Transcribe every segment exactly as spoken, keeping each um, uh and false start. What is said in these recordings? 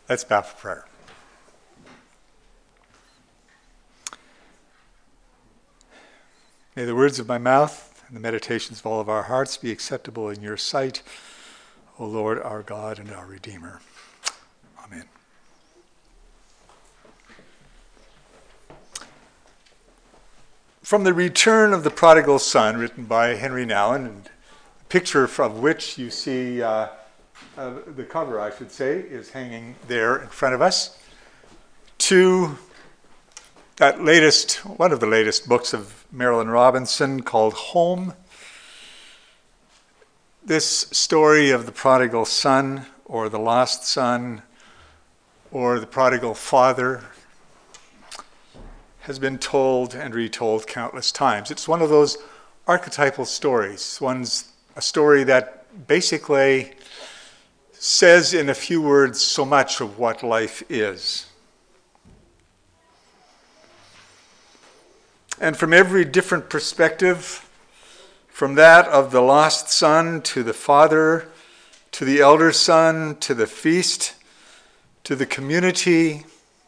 Let's bow for prayer. May the words of my mouth and the meditations of all of our hearts be acceptable in your sight, O Lord, our God and our Redeemer. Amen. From The Return of the Prodigal Son, written by Henry Nouwen, and a picture of which you see, uh, uh, the cover, I should say, is hanging there in front of us, to that latest, one of the latest books of Marilynne Robinson called Home. This story of the prodigal son, or the lost son, or the prodigal father, has been told and retold countless times. It's one of those archetypal stories. One's a story that basically says in a few words so much of what life is. And from every different perspective, from that of the lost son to the father, to the elder son, to the feast, to the community,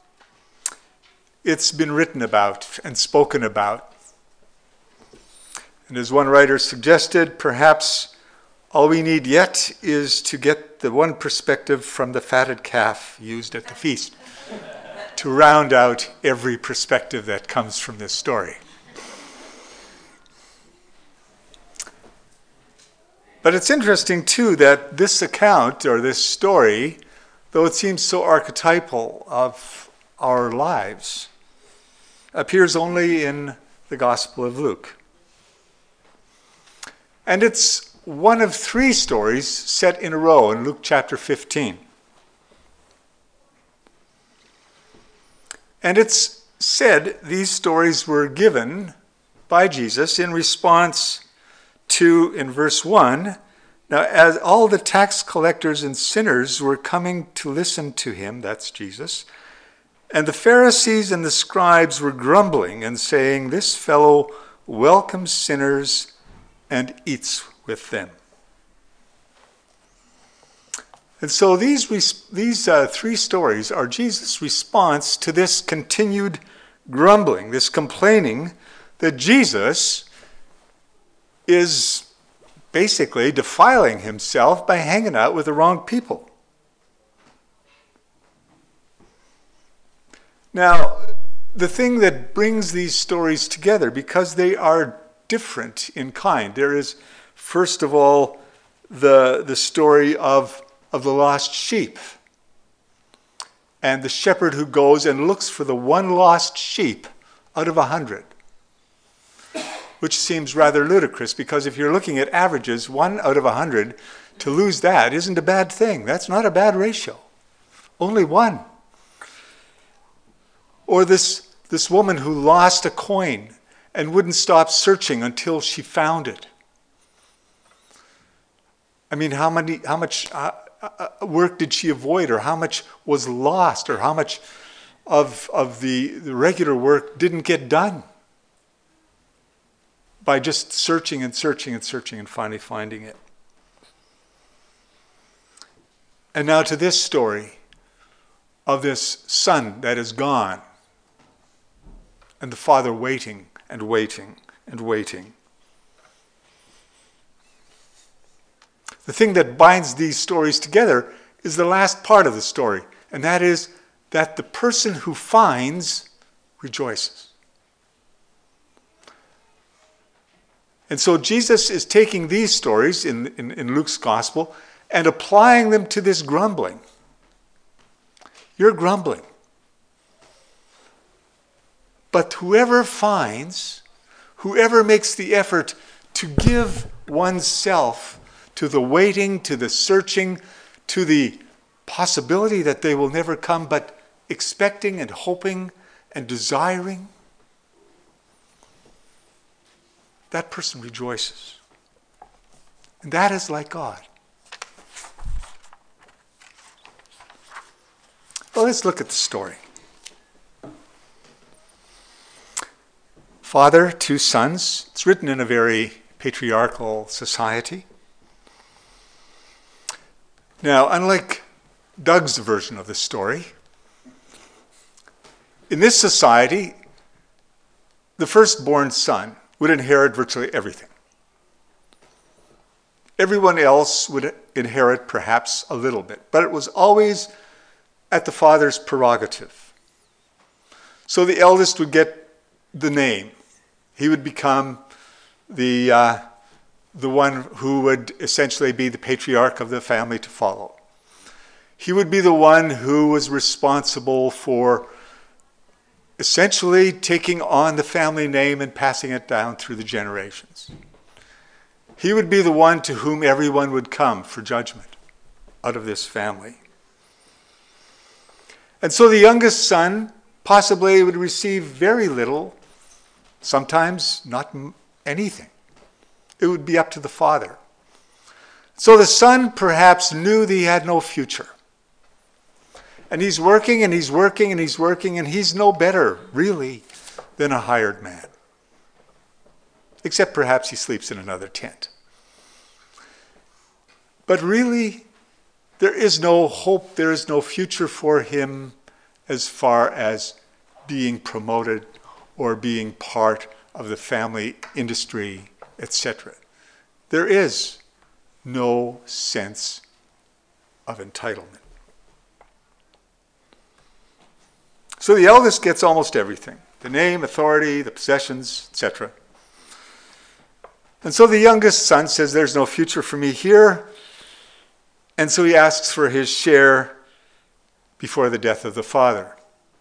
it's been written about and spoken about. And as one writer suggested, perhaps all we need yet is to get the one perspective from the fatted calf used at the feast to round out every perspective that comes from this story. But it's interesting, too, that this account, or this story, though it seems so archetypal of our lives, appears only in the Gospel of Luke. And it's one of three stories set in a row in Luke chapter fifteen. And it's said these stories were given by Jesus in response to, in verse one, now as all the tax collectors and sinners were coming to listen to him, that's Jesus, and the Pharisees and the scribes were grumbling and saying, this fellow welcomes sinners and eats with them. And so these, these uh, three stories are Jesus' response to this continued grumbling, this complaining that Jesus is basically defiling himself by hanging out with the wrong people. Now, the thing that brings these stories together, because they are different in kind, there is, first of all, the, the story of, of the lost sheep and the shepherd who goes and looks for the one lost sheep out of a hundred, which seems rather ludicrous, because if you're looking at averages, one out of a hundred, to lose that isn't a bad thing. That's not a bad ratio. Only one. Or this, this woman who lost a coin and wouldn't stop searching until she found it. I mean, how many, how much uh, uh, work did she avoid, or how much was lost, or how much of, of the, the regular work didn't get done by just searching and searching and searching and finally finding it. And now to this story of this son that is gone, and the father waiting and waiting and waiting. The thing that binds these stories together is the last part of the story, and that is that the person who finds rejoices. And so Jesus is taking these stories in, in, in Luke's gospel and applying them to this grumbling. You're grumbling. But whoever finds, whoever makes the effort to give oneself to the waiting, to the searching, to the possibility that they will never come, but expecting and hoping and desiring, that person rejoices. And that is like God. Well, let's look at the story. Father, two sons. It's written in a very patriarchal society. Now, unlike Doug's version of the story. In this society, the firstborn son would inherit virtually everything. Everyone else would inherit perhaps a little bit, but it was always at the father's prerogative. So the eldest would get the name. He would become the, uh, the one who would essentially be the patriarch of the family to follow. He would be the one who was responsible for essentially taking on the family name and passing it down through the generations. He would be the one to whom everyone would come for judgment out of this family. And so the youngest son possibly would receive very little, sometimes not anything. It would be up to the father. So the son perhaps knew that he had no future. And he's working and he's working and he's working and he's no better, really, than a hired man. Except perhaps he sleeps in another tent. But really, there is no hope, there is no future for him as far as being promoted or being part of the family industry, et cetera. There is no sense of entitlement. So the eldest gets almost everything: the name, authority, the possessions, et cetera. And so the youngest son says, there's no future for me here. And so he asks for his share before the death of the father.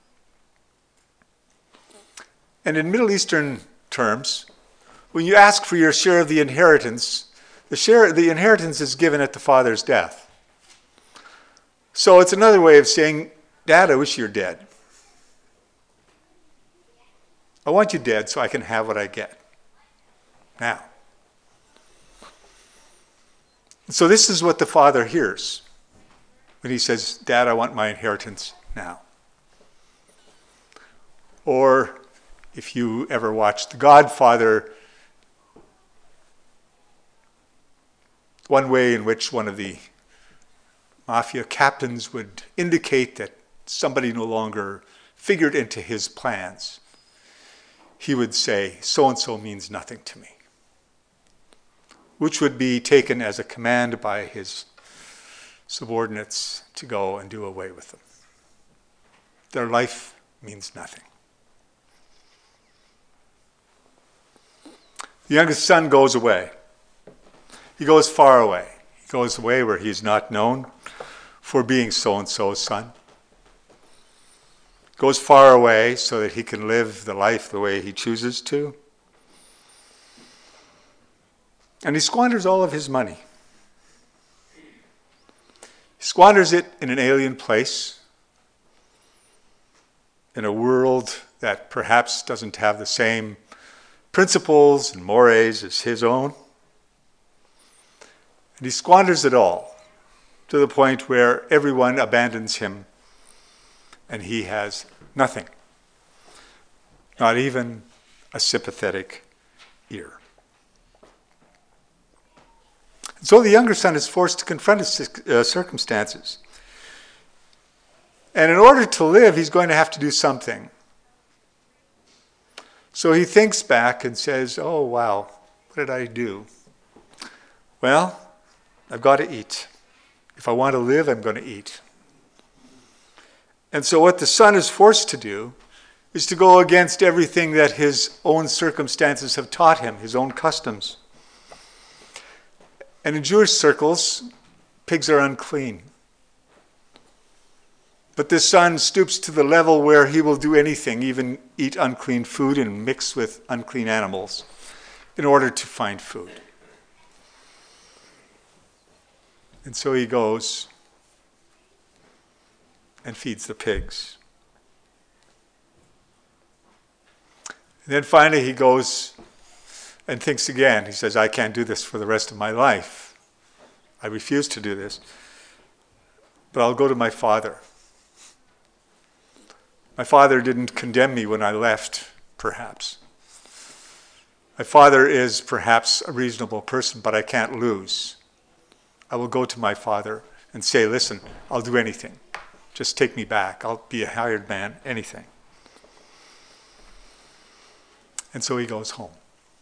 And in Middle Eastern terms, when you ask for your share of the inheritance, the share, the inheritance is given at the father's death. So it's another way of saying, Dad, I wish you're dead. I want you dead so I can have what I get now. So this is what the father hears when he says, Dad, I want my inheritance now. Or if you ever watched The Godfather, one way in which one of the mafia captains would indicate that somebody no longer figured into his plans, he would say, so-and-so means nothing to me, which would be taken as a command by his subordinates to go and do away with them. Their life means nothing. The youngest son goes away. He goes far away. He goes away where he's not known for being so-and-so's son. Goes far away so that he can live the life the way he chooses to. And he squanders all of his money. He squanders it in an alien place, in a world that perhaps doesn't have the same principles and mores as his own. And he squanders it all to the point where everyone abandons him and he has nothing, not even a sympathetic ear. So the younger son is forced to confront his uh, circumstances. And in order to live, he's going to have to do something. So he thinks back and says, oh, wow, what did I do? Well, I've got to eat. If I want to live, I'm going to eat. And so what the son is forced to do is to go against everything that his own circumstances have taught him, his own customs. And in Jewish circles, pigs are unclean. But this son stoops to the level where he will do anything, even eat unclean food and mix with unclean animals in order to find food. And so he goes and feeds the pigs. And then finally he goes and thinks again. He says, I can't do this for the rest of my life. I refuse to do this. But I'll go to my father. My father didn't condemn me when I left, perhaps. My father is perhaps a reasonable person, but I can't lose. I will go to my father and say, listen, I'll do anything. Just take me back. I'll be a hired man, anything. And so he goes home.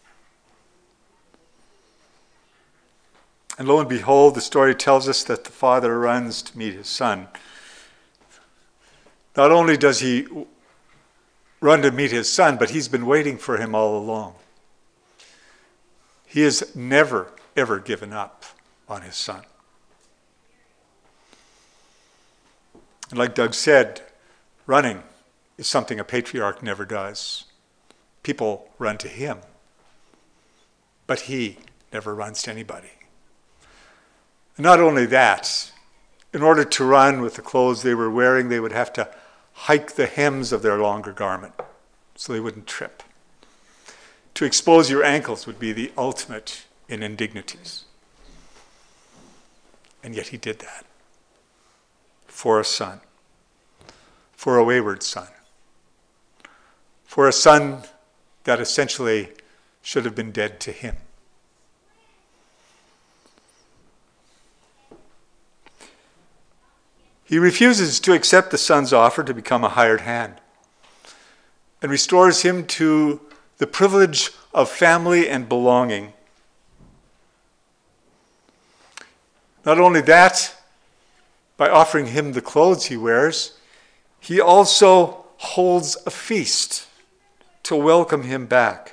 And lo and behold, the story tells us that the father runs to meet his son. Not only does he run to meet his son, but he's been waiting for him all along. He has never, ever given up on his son. And like Doug said, running is something a patriarch never does. People run to him, but he never runs to anybody. And not only that, in order to run with the clothes they were wearing, they would have to hike the hems of their longer garment so they wouldn't trip. To expose your ankles would be the ultimate in indignities. And yet he did that for a son, for a wayward son, for a son that essentially should have been dead to him. He refuses to accept the son's offer to become a hired hand and restores him to the privilege of family and belonging. Not only that, by offering him the clothes he wears, he also holds a feast to welcome him back,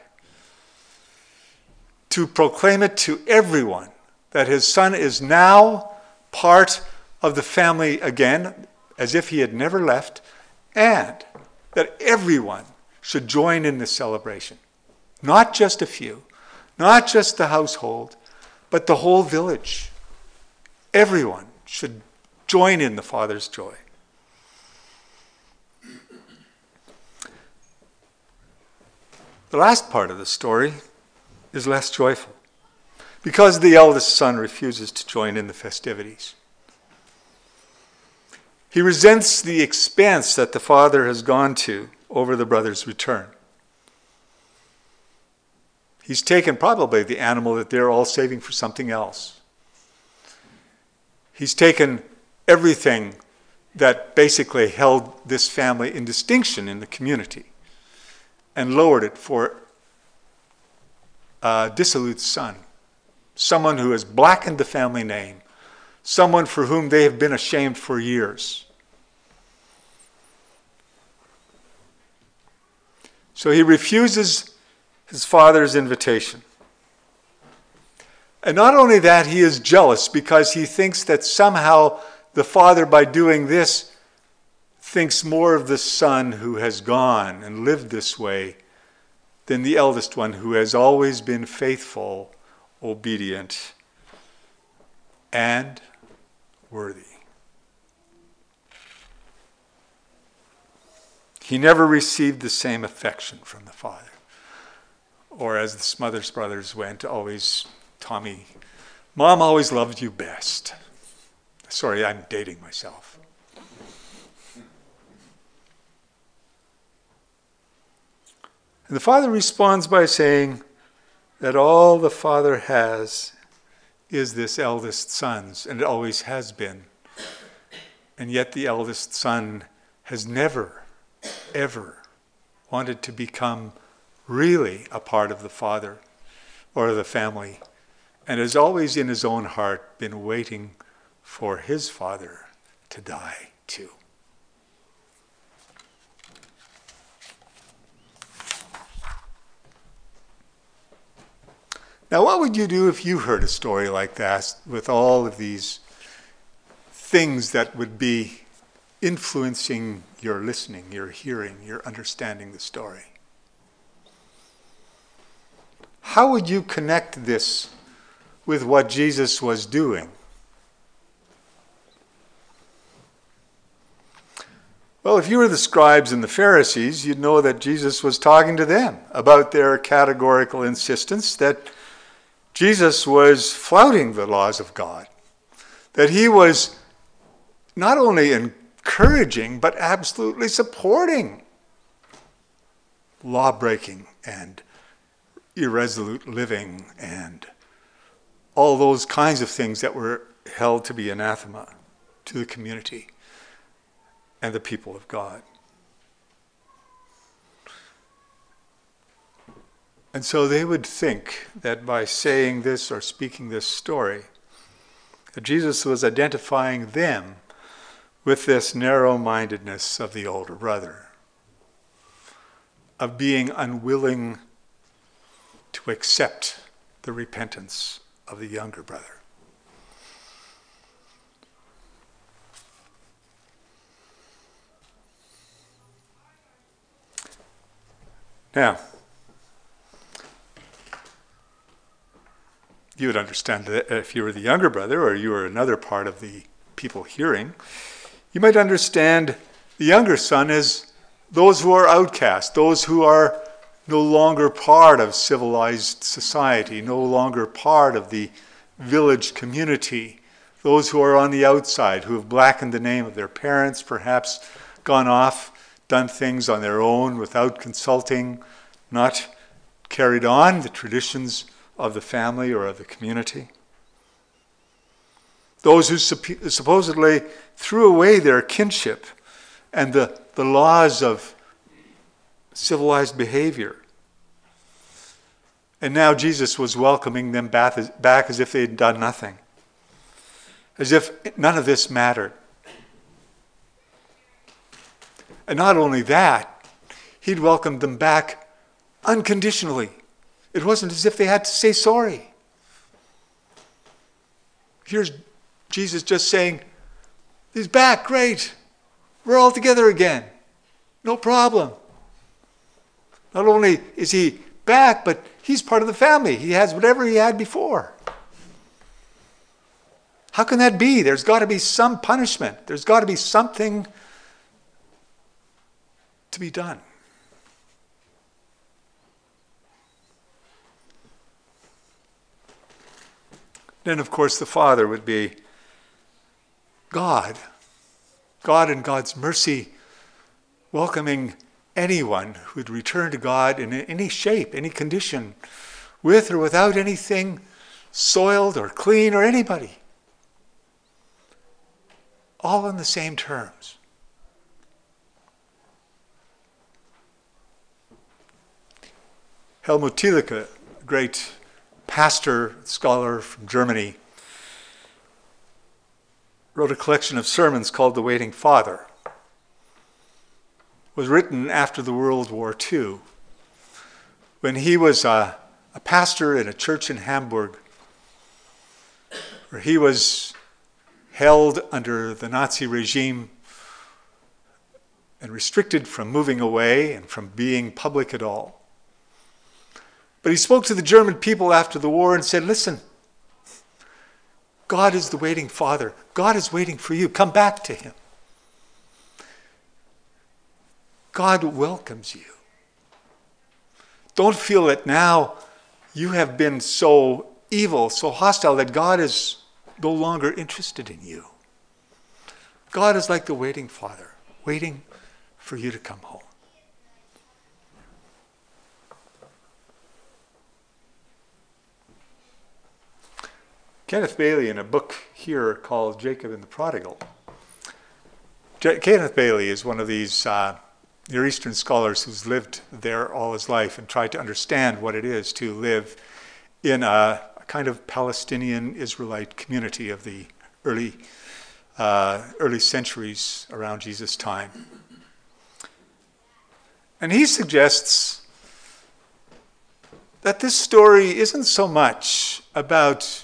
to proclaim it to everyone that his son is now part of the family again, as if he had never left, and that everyone should join in the celebration. Not just a few, not just the household, but the whole village. Everyone should join in the Father's joy. The last part of the story is less joyful, because the eldest son refuses to join in the festivities. He resents the expense that the father has gone to over the brother's return. He's taken probably the animal that they're all saving for something else. He's taken everything that basically held this family in distinction in the community and lowered it for a dissolute son, someone who has blackened the family name, someone for whom they have been ashamed for years. So he refuses his father's invitation. And not only that, he is jealous because he thinks that somehow the father, by doing this, thinks more of the son who has gone and lived this way than the eldest one who has always been faithful, obedient, and worthy. He never received the same affection from the father. Or as the Smothers brothers went, always, Tommy, Mom always loved you best. Sorry, I'm dating myself. And the father responds by saying that all the father has is this eldest son's, and it always has been. And yet the eldest son has never ever wanted to become really a part of the father or the family, and has always in his own heart been waiting for his father to die too. Now, what would you do if you heard a story like that with all of these things that would be influencing your listening, your hearing, your understanding the story? How would you connect this with what Jesus was doing? Well, if you were the scribes and the Pharisees, you'd know that Jesus was talking to them about their categorical insistence that Jesus was flouting the laws of God, that he was not only encouraging, but absolutely supporting law-breaking and irresolute living and all those kinds of things that were held to be anathema. to the community and the people of God. And so they would think that by saying this or speaking this story, that Jesus was identifying them with this narrow-mindedness of the older brother, of being unwilling to accept the repentance of the younger brother. Now, you would understand that if you were the younger brother or you were another part of the people hearing, you might understand the younger son as those who are outcast, those who are no longer part of civilized society, no longer part of the village community, those who are on the outside, who have blackened the name of their parents, perhaps gone off, done things on their own without consulting, not carried on the traditions of the family or of the community. Those who supp- supposedly threw away their kinship and the, the laws of civilized behavior. And now Jesus was welcoming them back as, back as if they had done nothing, as if none of this mattered. And not only that, he'd welcomed them back unconditionally. It wasn't as if they had to say sorry. Here's Jesus just saying, he's back, great. We're all together again. No problem. Not only is he back, but he's part of the family. He has whatever he had before. How can that be? There's got to be some punishment. There's got to be something to be done. Then, of course, the Father would be God. God in God's mercy, welcoming anyone who would return to God in any shape, any condition, with or without anything soiled or clean or anybody. All on the same terms. Helmut Thielicke, a great pastor, scholar from Germany, wrote a collection of sermons called The Waiting Father. It was written after the World War Two, when he was a, a pastor in a church in Hamburg, where he was held under the Nazi regime and restricted from moving away and from being public at all. But he spoke to the German people after the war and said, listen, God is the waiting Father. God is waiting for you. Come back to him. God welcomes you. Don't feel that now you have been so evil, so hostile, that God is no longer interested in you. God is like the waiting Father, waiting for you to come home. Kenneth Bailey, in a book here called Jacob and the Prodigal. J- Kenneth Bailey is one of these uh, Near Eastern scholars who's lived there all his life and tried to understand what it is to live in a, a kind of Palestinian Israelite community of the early, uh, early centuries around Jesus' time. And he suggests that this story isn't so much about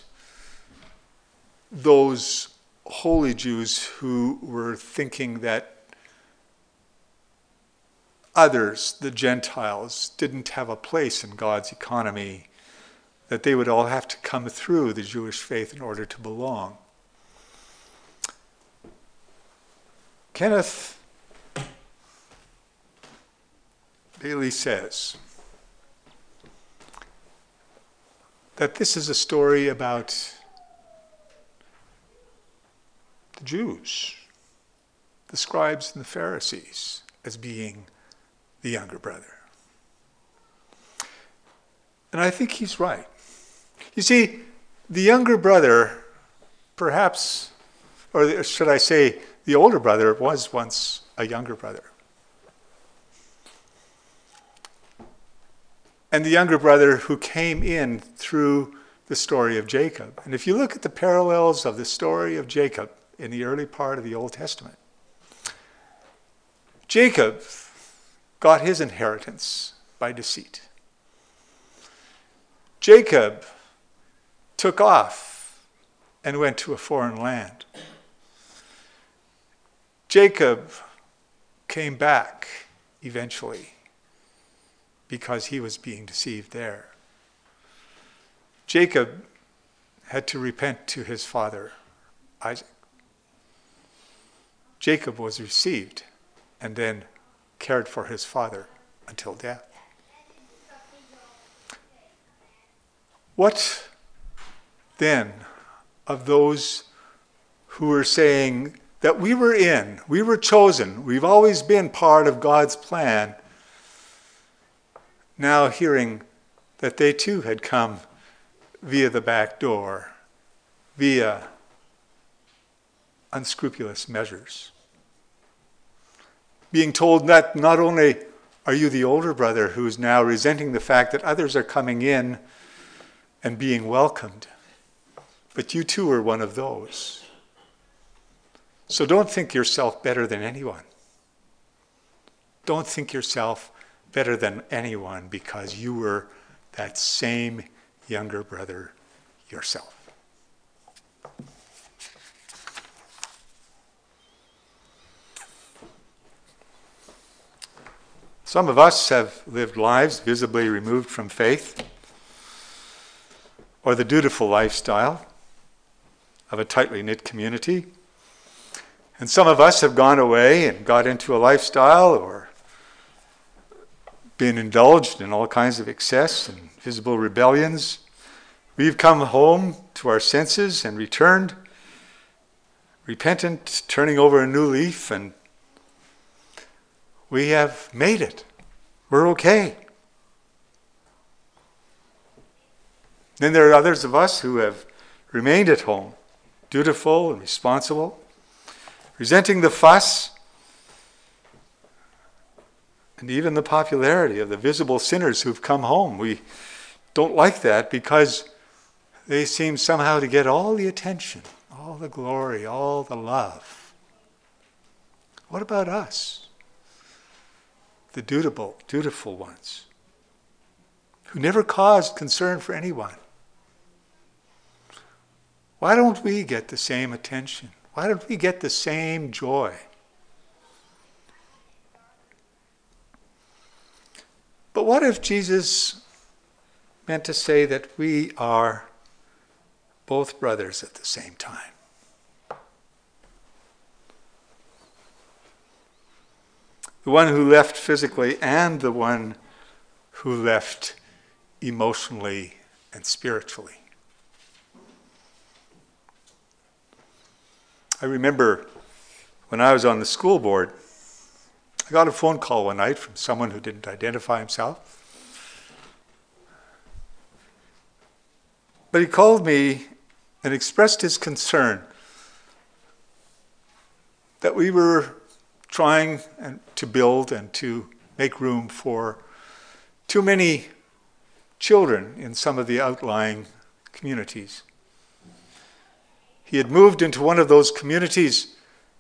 those holy Jews who were thinking that others, the Gentiles, didn't have a place in God's economy, that they would all have to come through the Jewish faith in order to belong. Kenneth Bailey says that this is a story about the Jews, the scribes and the Pharisees, as being the younger brother. And I think he's right. You see, the younger brother, perhaps or should I say, the older brother was once a younger brother. And the younger brother who came in through the story of Jacob. And if you look at the parallels of the story of Jacob in the early part of the Old Testament, Jacob got his inheritance by deceit. Jacob took off and went to a foreign land. Jacob came back eventually because he was being deceived there. Jacob had to repent to his father, Isaac. Jacob was received and then cared for his father until death. What then of those who were saying that we were in, we were chosen, we've always been part of God's plan, now hearing that they too had come via the back door, via unscrupulous measures? Being told that not only are you the older brother who is now resenting the fact that others are coming in and being welcomed, but you too are one of those. So don't think yourself better than anyone. Don't think yourself better than anyone because you were that same younger brother yourself. Some of us have lived lives visibly removed from faith or the dutiful lifestyle of a tightly knit community. And some of us have gone away and got into a lifestyle or been indulged in all kinds of excess and visible rebellions. We've come home to our senses and returned, repentant, turning over a new leaf, and we have made it. We're okay. Then there are others of us who have remained at home, dutiful and responsible, resenting the fuss and even the popularity of the visible sinners who've come home. We don't like that because they seem somehow to get all the attention, all the glory, all the love. What about us? The dutiful, dutiful ones, who never caused concern for anyone. Why don't we get the same attention? Why don't we get the same joy? But what if Jesus meant to say that we are both brothers at the same time? The one who left physically and the one who left emotionally and spiritually. I remember when I was on the school board, I got a phone call one night from someone who didn't identify himself. But he called me and expressed his concern that we were trying and to build and to make room for too many children in some of the outlying communities. He had moved into one of those communities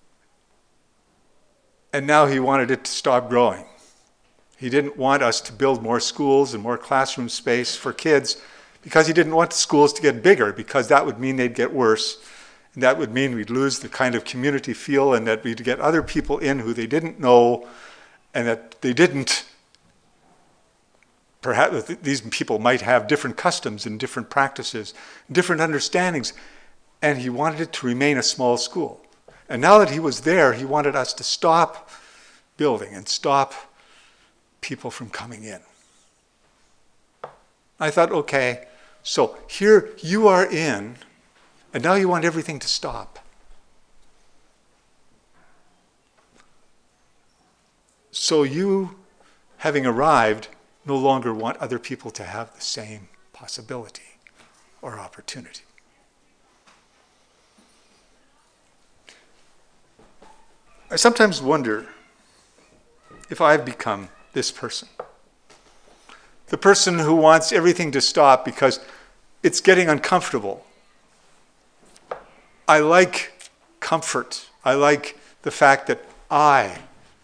and now he wanted it to stop growing. He didn't want us to build more schools and more classroom space for kids because he didn't want the schools to get bigger, because that would mean they'd get worse. And that would mean we'd lose the kind of community feel, and that we'd get other people in who they didn't know, and that they didn't, perhaps these people might have different customs and different practices, different understandings, and he wanted it to remain a small school. And now that he was there, he wanted us to stop building and stop people from coming in. I thought, okay, so here you are in, and now you want everything to stop. So you, having arrived, no longer want other people to have the same possibility or opportunity. I sometimes wonder if I've become this person. The person who wants everything to stop because it's getting uncomfortable. I like comfort. I like the fact that I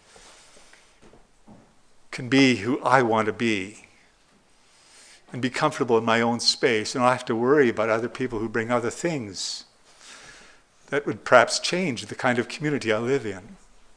can be who I want to be and be comfortable in my own space and not have to worry about other people who bring other things that would perhaps change the kind of community I live in.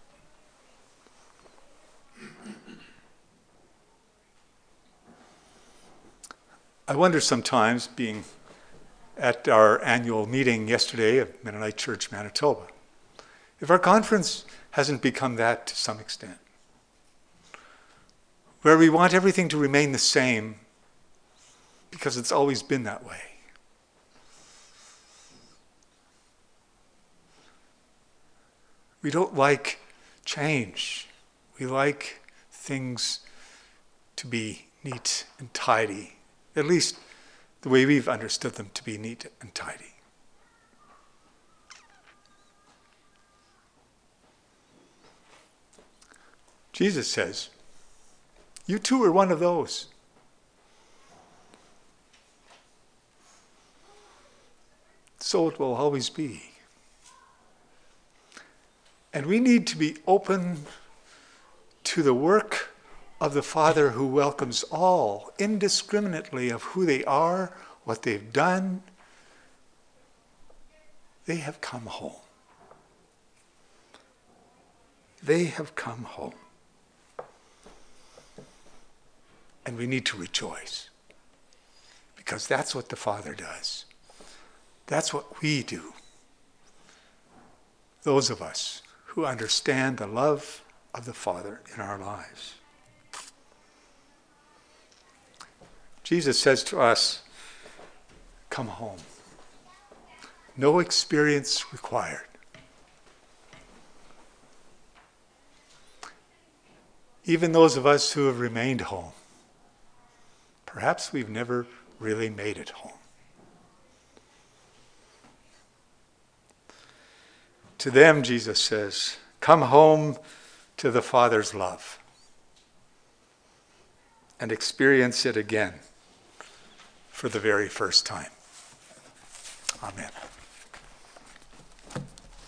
I wonder sometimes, being at our annual meeting yesterday of Mennonite Church Manitoba, if our conference hasn't become that to some extent, where we want everything to remain the same because it's always been that way. We don't like change. We like things to be neat and tidy, at least the way we've understood them to be neat and tidy. Jesus says, you too are one of those. So it will always be. And we need to be open to the work of the Father who welcomes all indiscriminately of who they are, what they've done. They have come home. They have come home. And we need to rejoice, because that's what the Father does. That's what we do. Those of us who understand the love of the Father in our lives. Jesus says to us, come home. No experience required. Even those of us who have remained home, perhaps we've never really made it home. To them, Jesus says, come home to the Father's love and experience it again for the very first time. Amen.